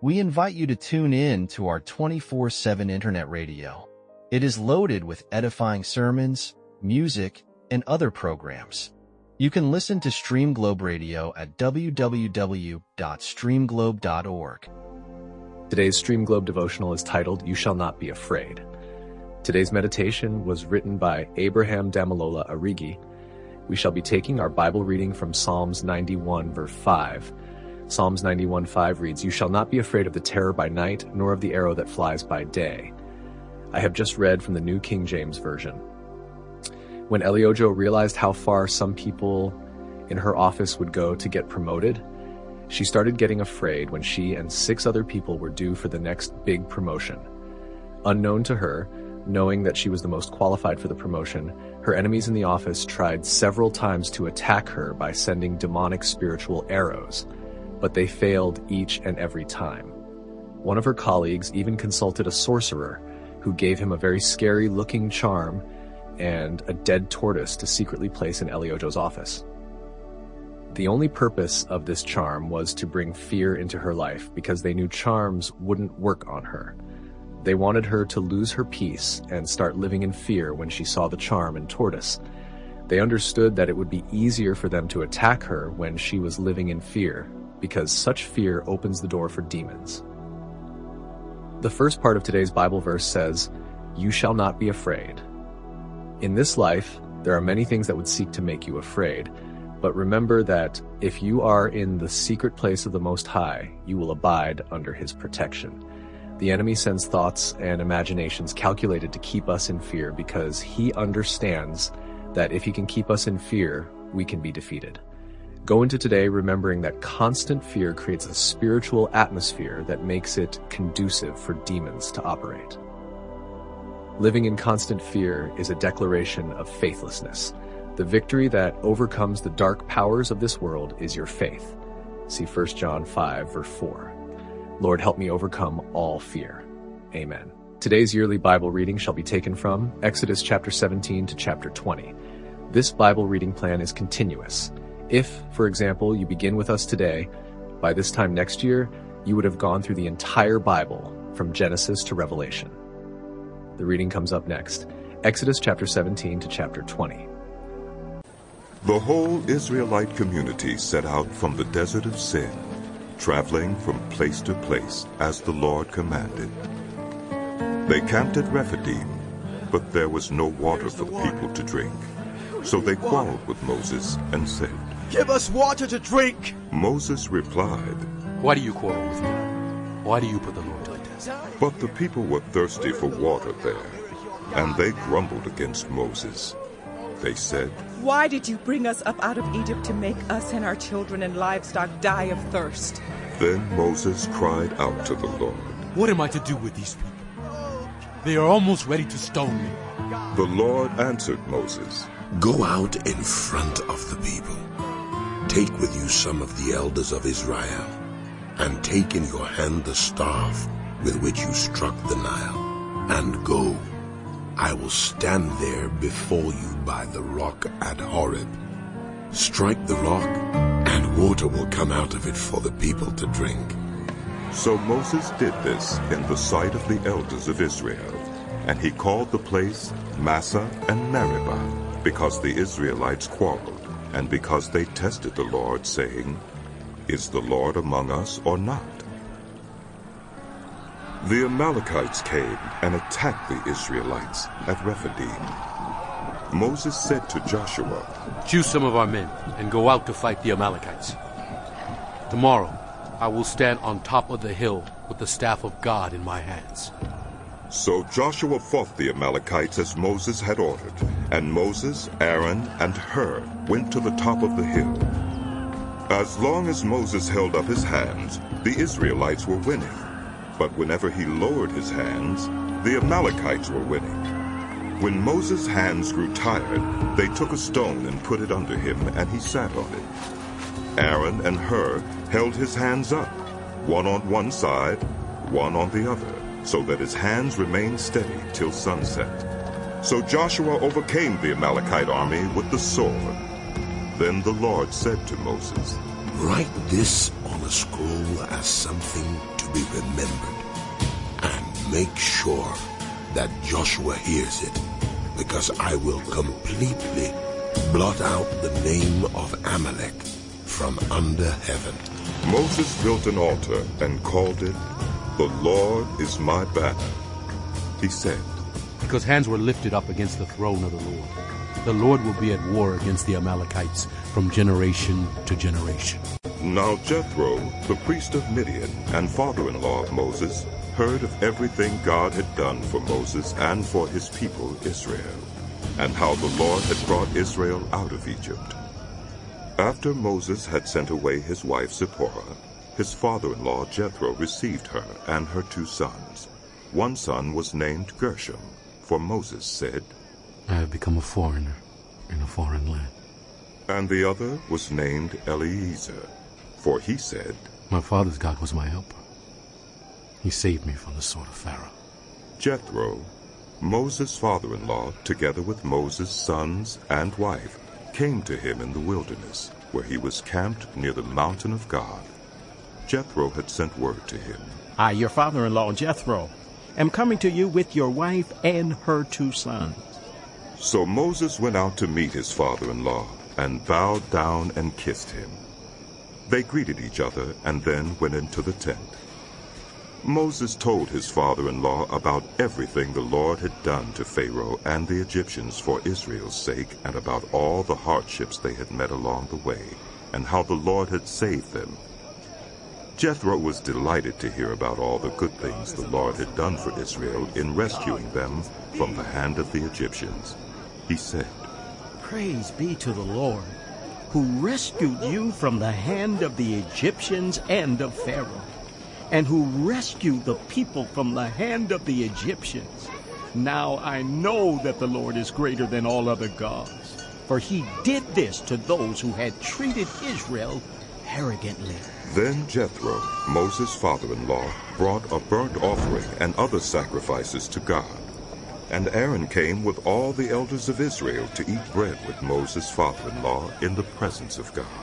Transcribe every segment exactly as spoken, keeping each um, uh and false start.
We invite you to tune in to our twenty-four seven internet radio. It is loaded with edifying sermons, music, and other programs. You can listen to Stream Globe Radio at w w w dot stream globe dot org. Today's Stream Globe devotional is titled, You Shall Not Be Afraid. Today's meditation was written by Abraham Damalola Arigi. We shall be taking our Bible reading from Psalms ninety-one, verse five. Psalms ninety-one, five reads, You shall not be afraid of the terror by night, nor of the arrow that flies by day. I have just read from the New King James Version. When Eliojo realized how far some people in her office would go to get promoted, she started getting afraid when she and six other people were due for the next big promotion. Unknown to her, knowing that she was the most qualified for the promotion, her enemies in the office tried several times to attack her by sending demonic spiritual arrows, but they failed each and every time. One of her colleagues even consulted a sorcerer who gave him a very scary-looking charm and a dead tortoise to secretly place in Eliojo's office. The only purpose of this charm was to bring fear into her life because they knew charms wouldn't work on her. They wanted her to lose her peace and start living in fear when she saw the charm and tortoise. They understood that it would be easier for them to attack her when she was living in fear, because such fear opens the door for demons. The first part of today's Bible verse says, You shall not be afraid. In this life, there are many things that would seek to make you afraid, but remember that if you are in the secret place of the Most High, you will abide under His protection. The enemy sends thoughts and imaginations calculated to keep us in fear because he understands that if he can keep us in fear, we can be defeated. Go into today remembering that constant fear creates a spiritual atmosphere that makes it conducive for demons to operate. Living in constant fear is a declaration of faithlessness. The victory that overcomes the dark powers of this world is your faith. See First John five, verse four. Lord, help me overcome all fear. Amen. Today's yearly Bible reading shall be taken from Exodus chapter seventeen to chapter twenty. This Bible reading plan is continuous. If, for example, you begin with us today, by this time next year, you would have gone through the entire Bible from Genesis to Revelation. The reading comes up next. Exodus chapter seventeen to chapter twenty. The whole Israelite community set out from the desert of Sin, traveling from place to place as the Lord commanded. They camped at Rephidim, but there was no water for the people to drink. So they quarreled with Moses and said, Give us water to drink! Moses replied, Why do you quarrel with me? Why do you put the Lord to the test? But the people were thirsty for water there, and they grumbled against Moses. They said, Why did you bring us up out of Egypt to make us and our children and livestock die of thirst? Then Moses cried out to the Lord. What am I to do with these people? They are almost ready to stone me. The Lord answered Moses, Go out in front of the people. Take with you some of the elders of Israel, and take in your hand the staff with which you struck the Nile, and go. I will stand there before you by the rock at Horeb. Strike the rock, and water will come out of it for the people to drink. So Moses did this in the sight of the elders of Israel, and he called the place Massah and Meribah, because the Israelites quarreled, and because they tested the Lord, saying, Is the Lord among us or not? The Amalekites came and attacked the Israelites at Rephidim. Moses said to Joshua, Choose some of our men and go out to fight the Amalekites. Tomorrow I will stand on top of the hill with the staff of God in my hands. So Joshua fought the Amalekites as Moses had ordered, and Moses, Aaron, and Hur went to the top of the hill. As long as Moses held up his hands, the Israelites were winning. But whenever he lowered his hands, the Amalekites were winning. When Moses' hands grew tired, they took a stone and put it under him, and he sat on it. Aaron and Hur held his hands up, one on one side, one on the other, so that his hands remained steady till sunset. So Joshua overcame the Amalekite army with the sword. Then the Lord said to Moses, Write this on a scroll as something to to be remembered. And make sure that Joshua hears it, because I will completely blot out the name of Amalek from under heaven. Moses built an altar and called it, "The Lord is my banner." He said, Because hands were lifted up against the throne of the Lord. The Lord will be at war against the Amalekites from generation to generation. Now Jethro, the priest of Midian and father-in-law of Moses, heard of everything God had done for Moses and for his people Israel, and how the Lord had brought Israel out of Egypt. After Moses had sent away his wife Zipporah, his father-in-law Jethro received her and her two sons. One son was named Gershom, for Moses said, I have become a foreigner in a foreign land. And the other was named Eliezer, for he said, My father's God was my helper. He saved me from the sword of Pharaoh. Jethro, Moses' father-in-law, together with Moses' sons and wife, came to him in the wilderness, where he was camped near the mountain of God. Jethro had sent word to him, I, your father-in-law Jethro, am coming to you with your wife and her two sons. So Moses went out to meet his father-in-law and bowed down and kissed him. They greeted each other and then went into the tent. Moses told his father-in-law about everything the Lord had done to Pharaoh and the Egyptians for Israel's sake, and about all the hardships they had met along the way, and how the Lord had saved them. Jethro was delighted to hear about all the good things the Lord had done for Israel in rescuing them from the hand of the Egyptians. He said, Praise be to the Lord, who rescued you from the hand of the Egyptians and of Pharaoh, and who rescued the people from the hand of the Egyptians. Now I know that the Lord is greater than all other gods, for he did this to those who had treated Israel arrogantly. Then Jethro, Moses' father-in-law, brought a burnt offering and other sacrifices to God. And Aaron came with all the elders of Israel to eat bread with Moses' father-in-law in the presence of God.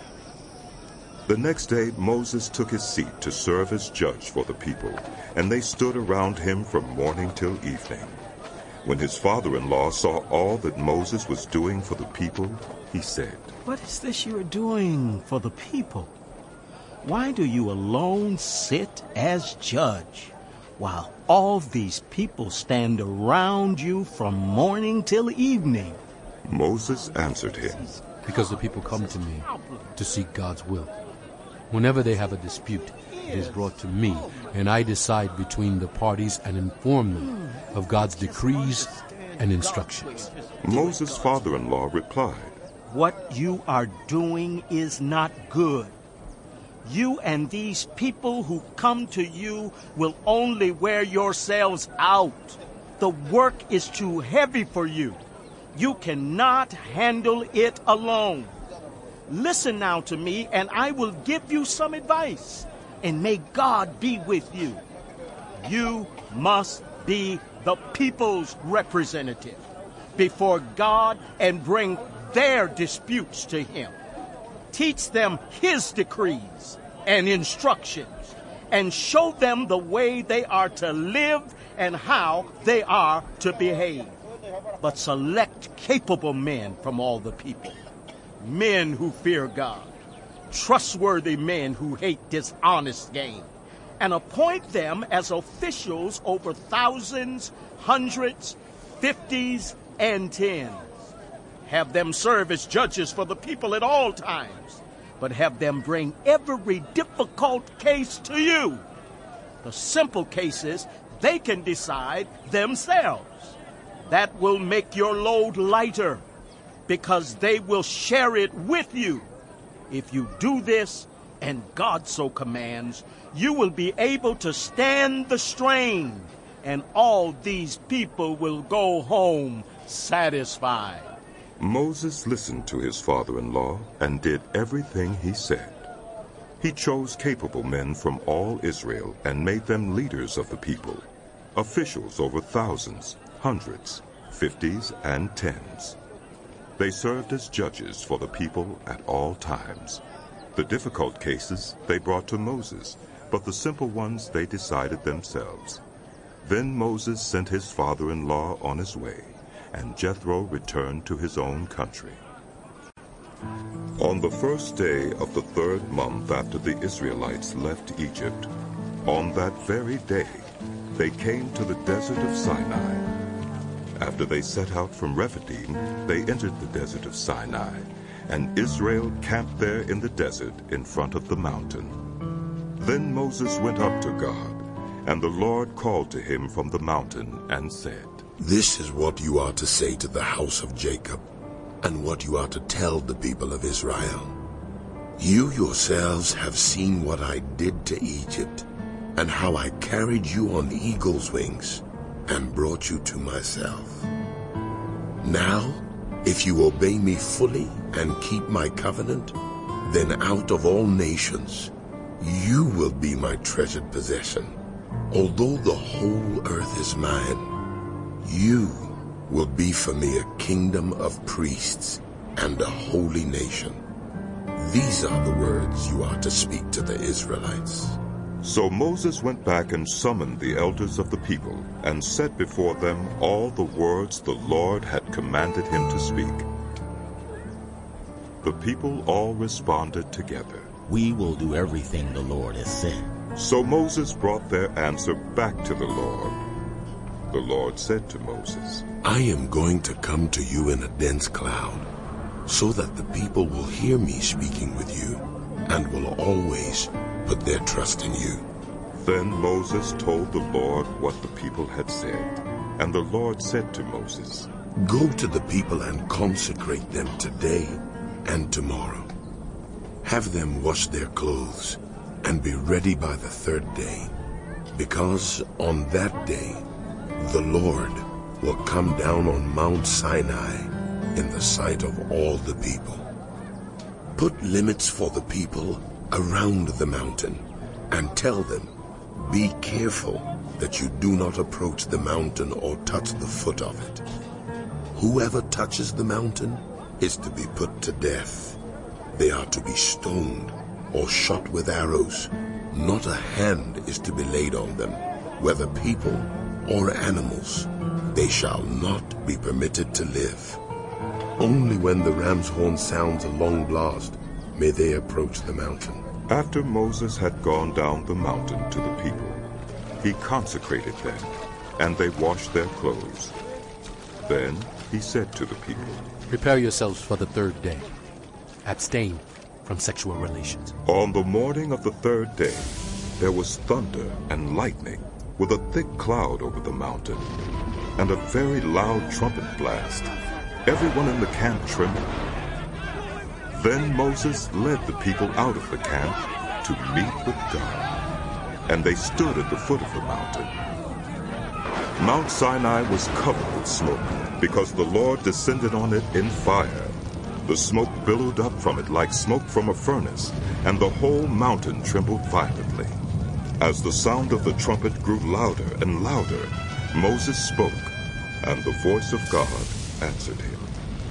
The next day Moses took his seat to serve as judge for the people, and they stood around him from morning till evening. When his father-in-law saw all that Moses was doing for the people, he said, What is this you are doing for the people? Why do you alone sit as judge, while all these people stand around you from morning till evening? Moses answered him, Because the people come to me to seek God's will. Whenever they have a dispute, it is brought to me, and I decide between the parties and inform them of God's decrees and instructions. Moses' father-in-law replied, What you are doing is not good. You and these people who come to you will only wear yourselves out. The work is too heavy for you. You cannot handle it alone. Listen now to me, and I will give you some advice, and may God be with you. You must be the people's representative before God and bring their disputes to him. Teach them his decrees and instructions, and show them the way they are to live and how they are to behave. But select capable men from all the people, men who fear God, trustworthy men who hate dishonest gain, and appoint them as officials over thousands, hundreds, fifties, and tens. Have them serve as judges for the people at all times, but have them bring every difficult case to you. The simple cases they can decide themselves. That will make your load lighter, because they will share it with you. If you do this, and God so commands, you will be able to stand the strain, and all these people will go home satisfied. Moses listened to his father-in-law and did everything he said. He chose capable men from all Israel and made them leaders of the people, officials over thousands, hundreds, fifties, and tens. They served as judges for the people at all times. The difficult cases they brought to Moses, but the simple ones they decided themselves. Then Moses sent his father-in-law on his way, and Jethro returned to his own country. On the first day of the third month after the Israelites left Egypt, on that very day, they came to the desert of Sinai. After they set out from Rephidim, they entered the desert of Sinai, and Israel camped there in the desert in front of the mountain. Then Moses went up to God, and the Lord called to him from the mountain and said, This is what you are to say to the house of Jacob, and what you are to tell the people of Israel. You yourselves have seen what I did to Egypt, and how I carried you on eagle's wings, and brought you to myself. Now, if you obey me fully and keep my covenant, then out of all nations, you will be my treasured possession. Although the whole earth is mine, you will be for me a kingdom of priests and a holy nation. These are the words you are to speak to the Israelites. So Moses went back and summoned the elders of the people, and set before them all the words the Lord had commanded him to speak. The people all responded together, We will do everything the Lord has said. So Moses brought their answer back to the Lord. The Lord said to Moses, I am going to come to you in a dense cloud, so that the people will hear me speaking with you, and will always put their trust in you. Then Moses told the Lord what the people had said. And the Lord said to Moses, Go to the people and consecrate them today and tomorrow. Have them wash their clothes and be ready by the third day, because on that day the Lord will come down on Mount Sinai in the sight of all the people. Put limits for the people around the mountain, and tell them, Be careful that you do not approach the mountain or touch the foot of it. Whoever touches the mountain is to be put to death. They are to be stoned or shot with arrows. Not a hand is to be laid on them, whether people or animals. They shall not be permitted to live. Only when the ram's horn sounds a long blast may they approach the mountain. After Moses had gone down the mountain to the people, he consecrated them, and they washed their clothes. Then he said to the people, Prepare yourselves for the third day. Abstain from sexual relations. On the morning of the third day, there was thunder and lightning, with a thick cloud over the mountain, and a very loud trumpet blast. Everyone in the camp trembled. Then Moses led the people out of the camp to meet with God, and they stood at the foot of the mountain. Mount Sinai was covered with smoke, because the Lord descended on it in fire. The smoke billowed up from it like smoke from a furnace, and the whole mountain trembled violently. As the sound of the trumpet grew louder and louder, Moses spoke, and the voice of God answered him.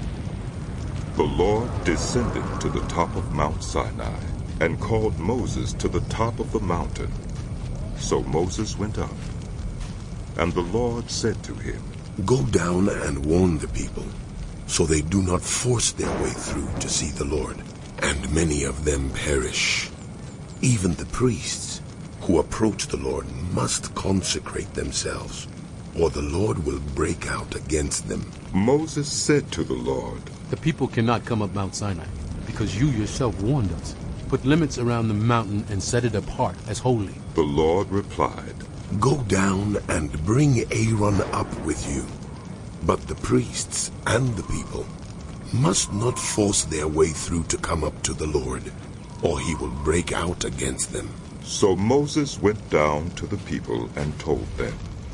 The Lord descended to the top of Mount Sinai and called Moses to the top of the mountain. So Moses went up, and the Lord said to him, Go down and warn the people, so they do not force their way through to see the Lord, and many of them perish. Even the priests who approach the Lord must consecrate themselves, or the Lord will break out against them. Moses said to the Lord, The people cannot come up Mount Sinai, because you yourself warned us. Put limits around the mountain and set it apart as holy. The Lord replied, Go down and bring Aaron up with you. But the priests and the people must not force their way through to come up to the Lord, or he will break out against them. So Moses went down to the people and told them.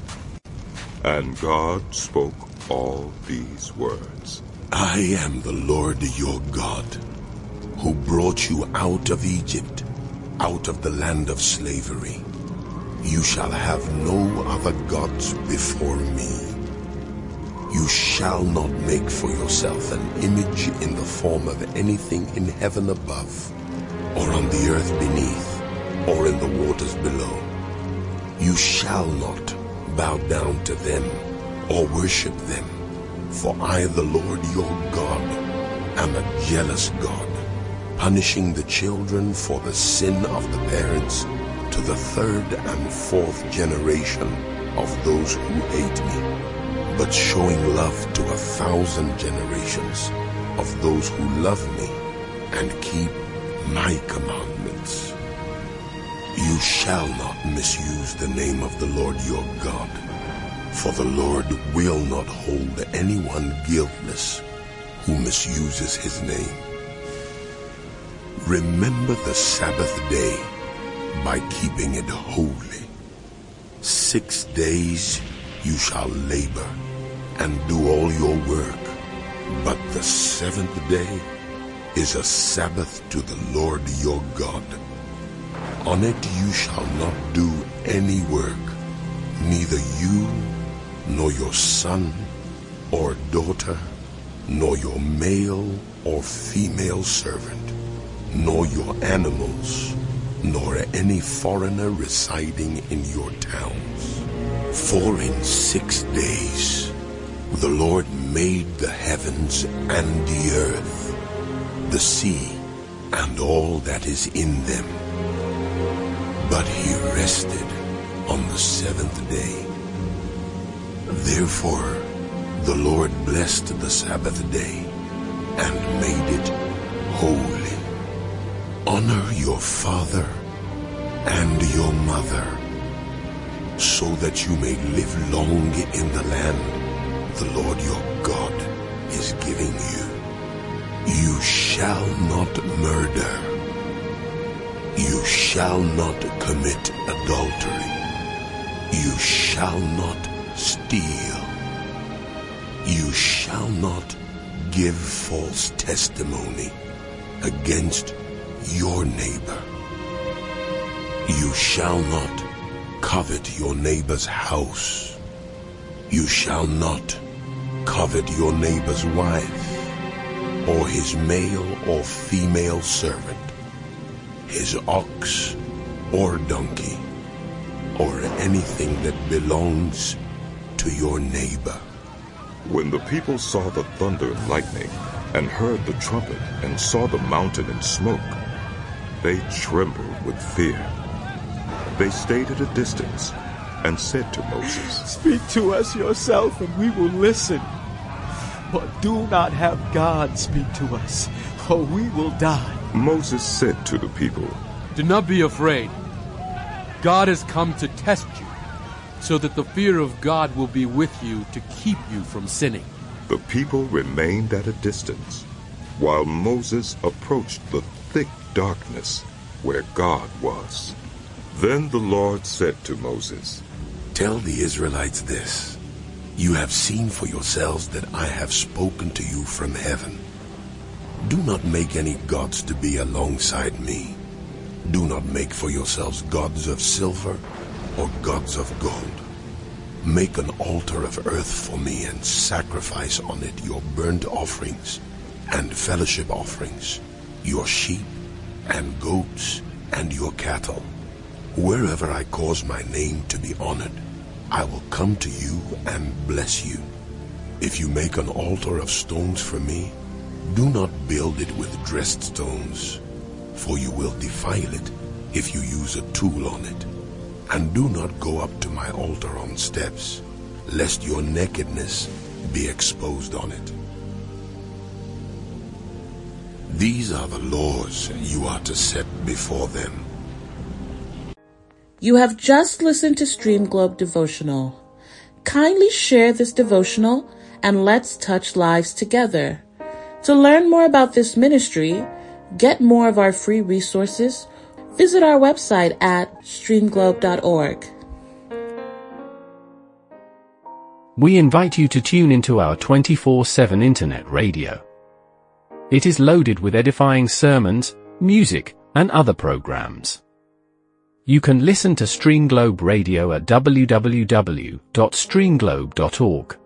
And God spoke all these words. I am the Lord your God, who brought you out of Egypt, out of the land of slavery. You shall have no other gods before me. You shall not make for yourself an image in the form of anything in heaven above, or on the earth beneath, or in the waters below. You shall not bow down to them or worship them, for I, the Lord your God, am a jealous God, punishing the children for the sin of the parents to the third and fourth generation of those who hate me, but showing love to a thousand generations of those who love me and keep my commandments. You shall not misuse the name of the Lord your God, for the Lord will not hold anyone guiltless who misuses his name. Remember the Sabbath day by keeping it holy. Six days you shall labor and do all your work, but the seventh day is a Sabbath to the Lord your God. On it you shall not do any work, neither you, nor your son or daughter, nor your male or female servant, nor your animals, nor any foreigner residing in your towns. For in six days the Lord made the heavens and the earth, the sea, and all that is in them. But he rested on the seventh day. Therefore the Lord blessed the Sabbath day and made it holy. Honor your father and your mother, so that you may live long in the land the Lord your God is giving you. You shall not murder. You shall not commit adultery. You shall not steal. You shall not give false testimony against your neighbor. You shall not covet your neighbor's house. You shall not covet your neighbor's wife, or his male or female servant, his ox or donkey, or anything that belongs to your neighbor. When the people saw the thunder and lightning, and heard the trumpet, and saw the mountain in smoke, they trembled with fear. They stayed at a distance and said to Moses, Speak to us yourself, and we will listen. But do not have God speak to us, or we will die. Moses said to the people, Do not be afraid. God has come to test you, so that the fear of God will be with you to keep you from sinning. The people remained at a distance, while Moses approached the thick darkness where God was. Then the Lord said to Moses, Tell the Israelites this. You have seen for yourselves that I have spoken to you from heaven. Do not make any gods to be alongside me. Do not make for yourselves gods of silver or gods of gold. Make an altar of earth for me and sacrifice on it your burnt offerings and fellowship offerings, your sheep and goats and your cattle. Wherever I cause my name to be honored, I will come to you and bless you. If you make an altar of stones for me, do not build it with dressed stones, for you will defile it if you use a tool on it. And do not go up to my altar on steps, lest your nakedness be exposed on it. These are the laws you are to set before them. You have just listened to Stream Globe Devotional. Kindly share this devotional and let's touch lives together. To learn more about this ministry, get more of our free resources, visit our website at stream globe dot org. We invite you to tune into our twenty-four seven internet radio. It is loaded with edifying sermons, music, and other programs. You can listen to Stream Globe Radio at w w w dot stream globe dot org.